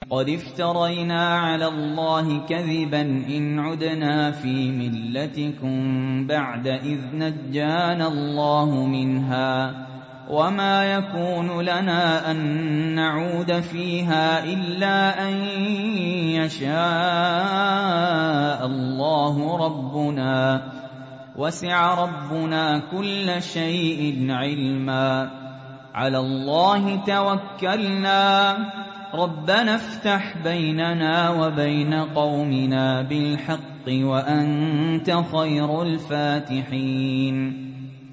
قد افترينا على الله كذبا إن عدنا في ملتكم بعد إذ نجانا الله منها وما يكون لنا أن نعود فيها إلا أن يشاء الله ربنا وسع ربنا كل شيء علما على الله توكلنا ربنا افتح بيننا وبين قومنا بالحق وأنت خير الفاتحين